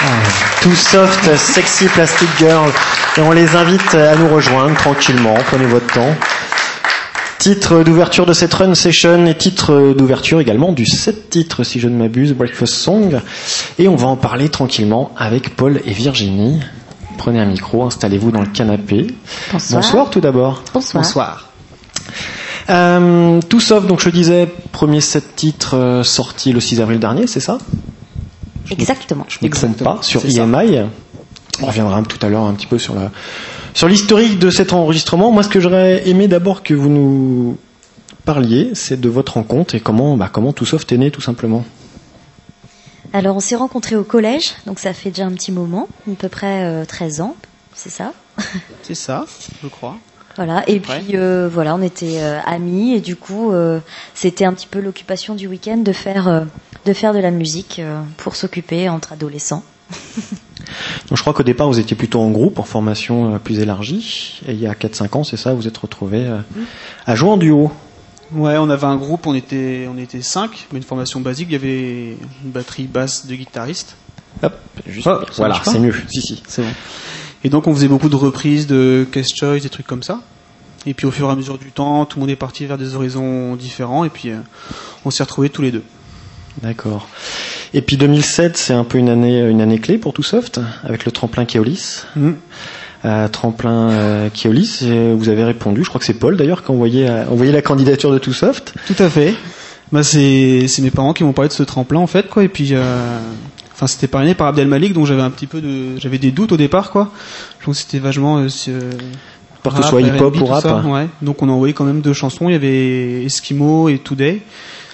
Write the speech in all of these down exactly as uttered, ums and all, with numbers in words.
Too Soft, Sexy Plastic Girl. Et on les invite à nous rejoindre tranquillement, prenez votre temps. Titre d'ouverture de cette run session et titre d'ouverture également du set titre, si je ne m'abuse, Breakfast Song. Et on va en parler tranquillement avec Paul et Virginie. Prenez un micro, installez-vous dans le canapé. Bonsoir. Bonsoir tout d'abord. Bonsoir. Bonsoir. Euh, Too Soft, donc je disais, premier set titre euh, sorti le six avril dernier, c'est ça ? Exactement. Je ne me trompe pas, sur I M I. On reviendra tout à l'heure un petit peu sur la sur l'historique de cet enregistrement. Moi, ce que j'aurais aimé d'abord que vous nous parliez, c'est de votre rencontre et comment, bah, comment Too Soft est né, tout simplement. Alors, on s'est rencontrés au collège, donc ça fait déjà un petit moment, à peu près euh, treize ans, c'est ça ? C'est ça, je crois. Voilà, et puis euh, voilà, on était euh, amis et du coup, euh, c'était un petit peu l'occupation du week-end de faire euh, de faire de la musique euh, pour s'occuper entre adolescents. Donc, je crois qu'au départ, vous étiez plutôt en groupe, en formation euh, plus élargie, et il y a quatre cinq ans, c'est ça, vous êtes retrouvés euh, à jouer en duo. Ouais, on avait un groupe, on était on était cinq, mais une formation basique, il y avait une batterie basse, deux guitaristes. Hop, juste, oh, voilà, c'est mieux. Si si, c'est bon. Et donc on faisait beaucoup de reprises de Case Choice, des trucs comme ça. Et puis au fur et à mesure du temps, tout le monde est parti vers des horizons différents et puis euh, on s'est retrouvés tous les deux. D'accord. Et puis deux mille sept, c'est un peu une année une année clé pour Too Soft avec le tremplin Keolis. Mmh. Euh, tremplin euh, Keolis, vous avez répondu, je crois que c'est Paul d'ailleurs qui a envoyé a envoyé la candidature de Too Soft. Tout à fait. Bah c'est c'est mes parents qui m'ont parlé de ce tremplin en fait quoi et puis euh... Enfin, c'était parrainé par Abdel Malik, donc j'avais un petit peu de, j'avais des doutes au départ, quoi. Je pense que c'était vachement, euh, pour que ce soit hip-hop ou rap. Ça, ouais. Donc on a envoyé quand même deux chansons. Il y avait Eskimo et Today.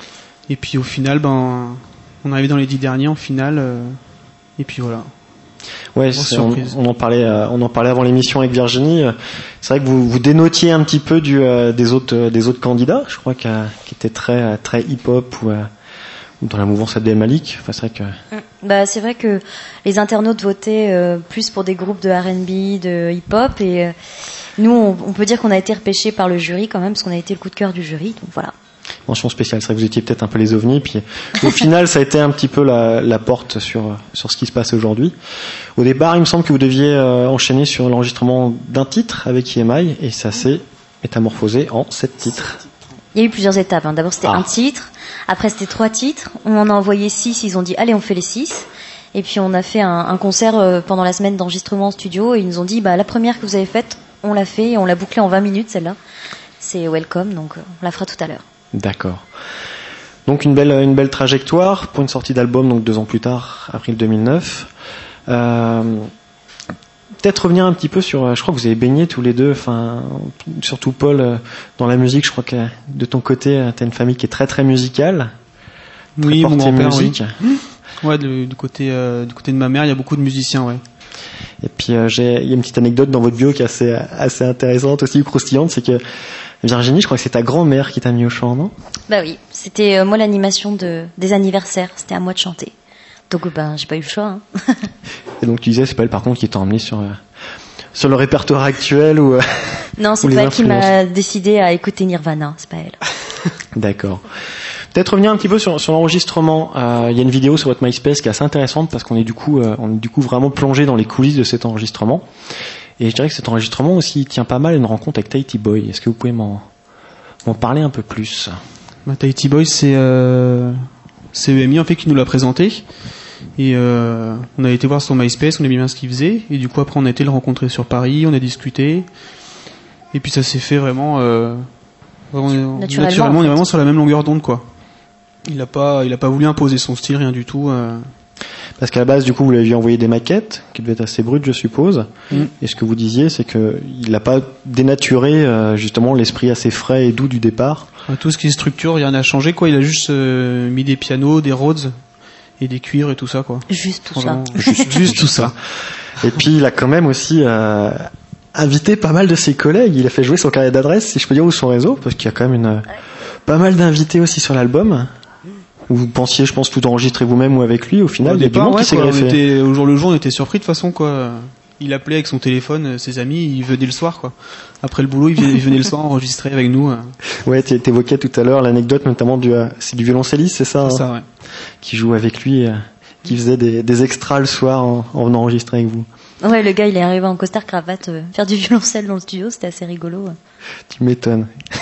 Et puis au final, ben, on est arrivé dans les dix derniers en finale. Euh, et puis voilà. Ouais, on, on en parlait, euh, on en parlait avant l'émission avec Virginie. C'est vrai que vous vous dénotiez un petit peu du euh, des autres euh, des autres candidats. Je crois qu'à, qui étaient très très hip-hop ou euh, dans la mouvance Abdel Malik. Enfin, c'est vrai que. Bah, c'est vrai que les internautes votaient euh, plus pour des groupes de R and B, de hip-hop, et euh, nous, on, on peut dire qu'on a été repêchés par le jury quand même, parce qu'on a été le coup de cœur du jury. Donc voilà. Mention spéciale, c'est vrai que vous étiez peut-être un peu les ovnis, puis au final, ça a été un petit peu la, la porte sur sur ce qui se passe aujourd'hui. Au départ, il me semble que vous deviez euh, enchaîner sur l'enregistrement d'un titre avec I M I, et ça s'est métamorphosé en sept titres. Il y a eu plusieurs étapes. Hein. D'abord, c'était ah. un titre. Après, c'était trois titres. On en a envoyé six. Ils ont dit, allez, on fait les six. Et puis, on a fait un, un concert euh, pendant la semaine d'enregistrement en studio. Et ils nous ont dit, bah, la première que vous avez faite, on l'a fait. Et on l'a bouclée en vingt minutes, celle-là. C'est Welcome. Donc, euh, on la fera tout à l'heure. D'accord. Donc, une belle, une belle trajectoire pour une sortie d'album, donc deux ans plus tard, avril deux mille neuf. Euh, Peut-être revenir un petit peu sur, je crois que vous avez baigné tous les deux, enfin, surtout Paul, dans la musique, je crois que de ton côté, tu as une famille qui est très très musicale. Très oui, mon grand-père, musique. Oui. Ouais, du, du côté euh, du côté de ma mère, il y a beaucoup de musiciens, ouais. Et puis euh, j'ai, il y a une petite anecdote dans votre bio qui est assez assez intéressante aussi, croustillante, c'est que Virginie, je crois que c'est ta grand-mère qui t'a mis au chant, non ? Bah oui, c'était euh, moi l'animation de des anniversaires, c'était à moi de chanter. Donc ben j'ai pas eu le choix. Hein. Et donc tu disais c'est pas elle par contre qui t'a emmené sur euh, sur le répertoire actuel ou euh, non c'est ou pas elle qui m'a décidé à écouter Nirvana, c'est pas elle. D'accord. Peut-être revenir un petit peu sur sur l'enregistrement. Il euh, y a une vidéo sur votre MySpace qui est assez intéressante parce qu'on est du coup euh, on est du coup vraiment plongé dans les coulisses de cet enregistrement. Et je dirais que cet enregistrement aussi tient pas mal à une rencontre avec Tahiti Boy. Est-ce que vous pouvez m'en m'en parler un peu plus ? Bah, Tahiti Boy c'est euh... c'est E M I en fait qui nous l'a présenté et euh, on a été voir son MySpace, on aimait bien ce qu'il faisait et du coup après on a été le rencontrer sur Paris, on a discuté et puis ça s'est fait vraiment, euh, vraiment naturellement, naturellement on est vraiment sur la même longueur d'onde quoi. Il a pas il a pas voulu imposer son style, rien du tout. Euh. Parce qu'à la base du coup vous lui aviez envoyé des maquettes qui devaient être assez brutes je suppose. Mm. Et ce que vous disiez c'est que il n'a pas dénaturé euh, justement l'esprit assez frais et doux du départ. Tout ce qui est structure, rien n'a changé quoi. Il a juste euh, mis des pianos, des Rhodes et des cuivres et tout ça quoi. Juste tout Vraiment, ça. Juste, juste tout ça. Et puis il a quand même aussi euh, invité pas mal de ses collègues. Il a fait jouer son carnet d'adresse, si je peux dire, ou son réseau, parce qu'il y a quand même une pas mal d'invités aussi sur l'album. Vous pensiez, je pense, tout enregistrer vous-même ou avec lui. Au final, au il y a départ, du monde ouais, qui s'est quoi, greffé. On était, au jour le jour, on était surpris de toute façon quoi. Il appelait avec son téléphone ses amis, il venait le soir quoi. Après le boulot, il venait, il venait le soir enregistrer avec nous. Ouais, t'évoquais tout à l'heure l'anecdote notamment du, c'est du violoncelliste, c'est ça, c'est hein, ça ouais. qui joue avec lui. qui faisait des, des extras le soir en, en venant enregistrer avec vous. Ouais, le gars, il est arrivé en costard cravate, euh, faire du violoncelle dans le studio, c'était assez rigolo. Tu m'étonnes.